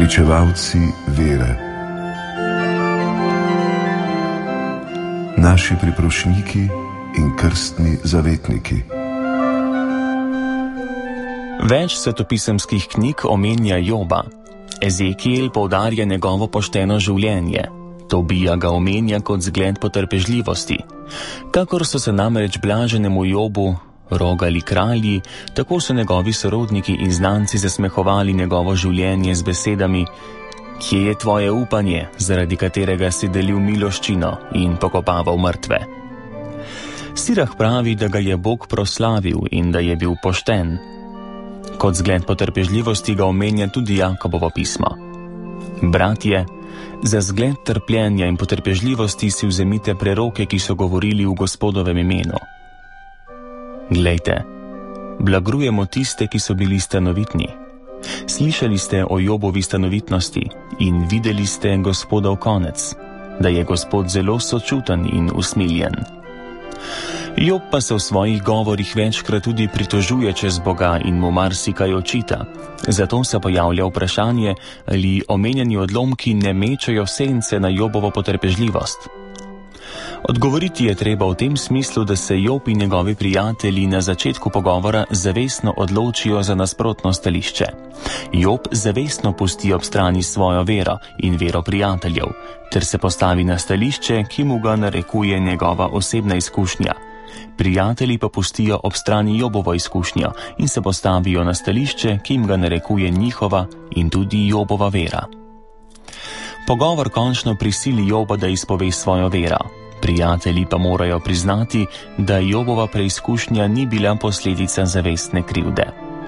pričevalci vere, naši priprošniki in krstni zavetniki. Več svetopisemskih knjig omenja Joba. Ezekiel poudarja njegovo pošteno življenje. Tobija ga omenja kot zgled potrpežljivosti. Kakor so se namreč blaženemu Jobu rogali kralji, tako so njegovi sorodniki in znanci zasmehovali njegovo življenje z besedami: kje je tvoje upanje, zaradi katerega si delil miloščino in pokopaval mrtve? Sirah pravi, da ga je Bog proslavil in da je bil pošten. Kot zgled potrpežljivosti ga omenja tudi Jakobovo pismo. Bratje, za zgled trpljenja in potrpežljivosti si vzemite preroke, ki so govorili v Gospodovem imenu. Glejte, blagrujemo tiste, ki so bili stanovitni. Slišali ste o Jobovi stanovitnosti in videli ste Gospodov konec, da je Gospod zelo sočuten in usmiljen. Job pa se v svojih govorih večkrat tudi pritožuje čez Boga in mu marsikaj očita. Zato se pojavlja vprašanje, ali omenjeni odlomki ne mečejo sence na Jobovo potrpežljivost. Odgovoriti je treba v tem smislu, da se Job in njegovi prijatelji na začetku pogovora zavestno odločijo za nasprotno stališče. Job zavestno pusti ob strani svojo vero in vero prijateljev, ter se postavi na stališče, ki mu ga narekuje njegova osebna izkušnja. Prijatelji pa pustijo ob strani Jobovo izkušnjo in se postavijo na stališče, ki jim ga narekuje njihova in tudi Jobova vera. Pogovor končno prisili Joba, da izpove svojo vero. Prijatelji pa morajo priznati, da Jobova preizkušnja ni bila posledica zavestne krivde.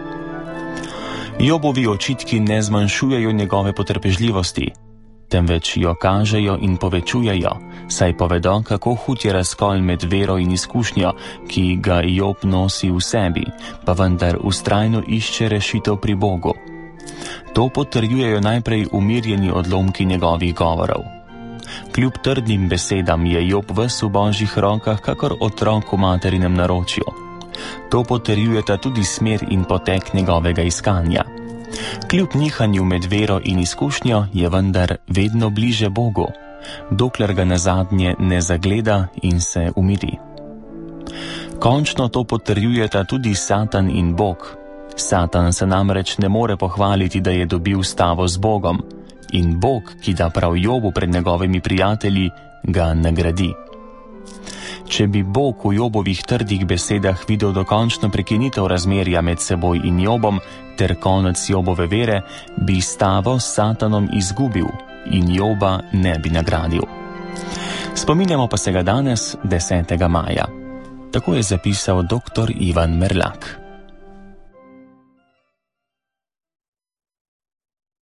Jobovi očitki ne zmanjšujejo njegove potrpežljivosti, temveč jo kažejo in povečujejo, saj povedo, kako hud je razkol med vero in izkušnjo, ki ga Job nosi v sebi, pa vendar vztrajno išče rešitev pri Bogu. To potrjujejo najprej umirjeni odlomki njegovih govorov. Kljub trdnim besedam je Job ves v Božjih rokah, kakor otrok v materinem naročju. To potrjujeta tudi smer in potek njegovega iskanja. Kljub nihanju med vero in izkušnjo je vendar vedno bliže Bogu, dokler ga nazadnje ne zagleda in se umiri. Končno to potrjujeta tudi Satan in Bog. Satan se namreč ne more pohvaliti, da je dobil stavo z Bogom, in Bog, ki da prav Jobu pred njegovimi prijatelji, ga nagradi. Če bi Bog v Jobovih trdih besedah videl dokončno prekinitev razmerja med seboj in Jobom ter konec Jobove vere, bi stavo s Satanom izgubil in Joba ne bi nagradil. Spominjamo pa se ga danes, 10. maja. Tako je zapisal dr. Ivan Merlak.